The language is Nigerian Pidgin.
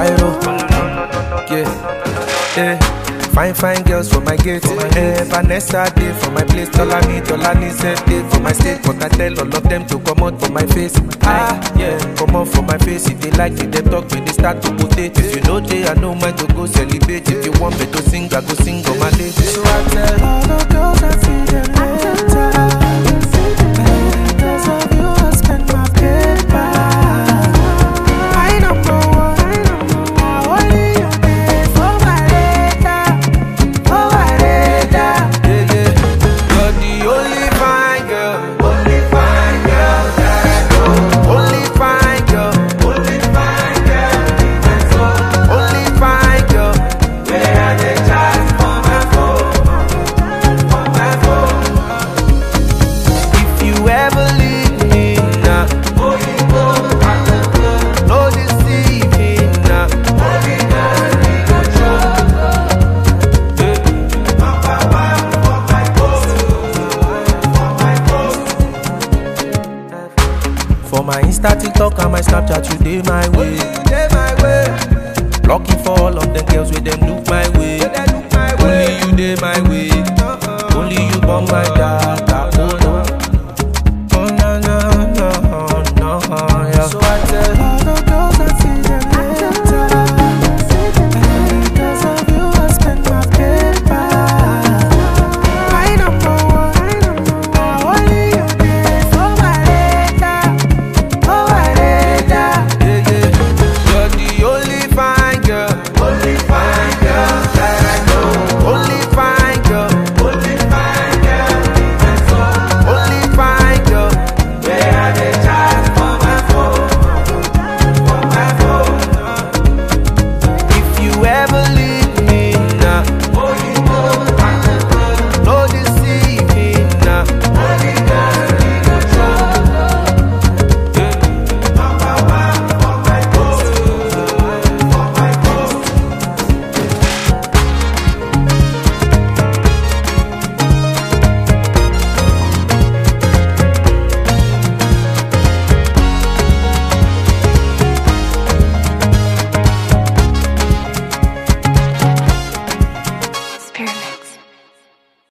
viral. Yeah. Fine, fine girls for my gate. Vanessa day for my place. Tolani said day for my state. But I tell all of them to come out for my face. Come out for my face. If they like it, they talk when they start to put it. If you know they, I know mine to go celebrate. If you want me to sing, I go sing on my day. So I tell all the girls I see them later. Because of you, I spend my paper. I don't know what only you pay for my data. For my data. Yeah. You're the only fine girl. Only fine girl that I know. Only fine girl. Only fine girl in my soul. Only fine girl. Where are they chat for my phone? For my phone. If you ever leave me now, no deceiving now. For my Insta, TikTok, and my Snapchat, you dey my way. Blocking for all of them girls with them blue